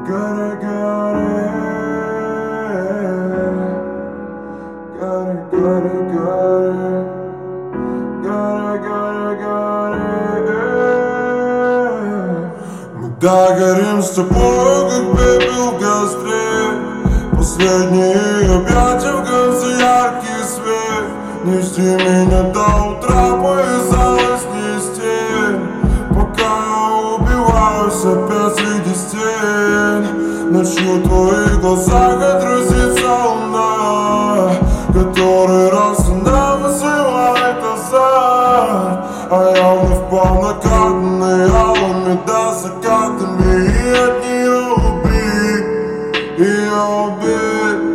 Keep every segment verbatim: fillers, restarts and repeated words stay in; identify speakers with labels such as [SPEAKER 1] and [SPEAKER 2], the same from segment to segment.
[SPEAKER 1] Gotta, gotta, gotta, gotta, gotta, gotta, gotta, gotta. Мы так горим с тобой, как пепел в костре. Последние объятия в конце, яркий свет. Нести меня до утра, повязалась нести. Пока я убиваюсь опять среди стен. Ночью в твоих глазах отразится луна, который раз она вызывает азарт. А я вновь впал накатанный алыми до закатами. И от нее убить, ее убить.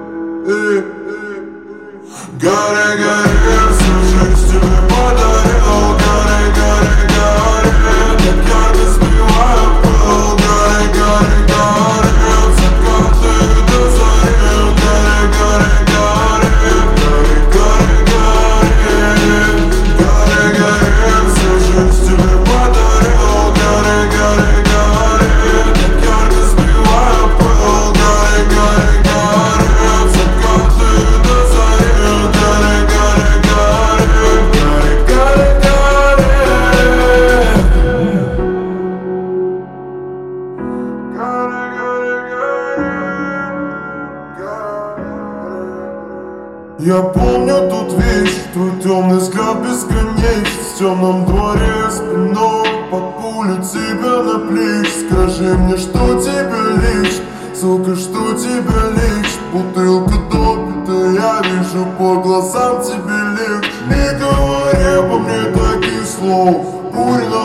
[SPEAKER 1] Горе, горе, всю жизнь тебе подарил. Горе, горе, горе, так ярко сбиваю пыл. Горе, горе, горе, закаты до зари. Горе, горе, горе, горе, горе, горе, горе, всю жизнь тебе подарил. Горе, горе, горе, так ярко сбиваю пыл. Горе, горе, горе, закаты до зари. Я помню тот вечер, твой темный взгляд бесконечен. В темном дворе спиной под пулю тебя на плечи. Скажи мне, что тебе лишь, сука, что тебе лишь. Бутылка допита, я вижу по глазам тебе легче. Не говори обо мне таких слов, буря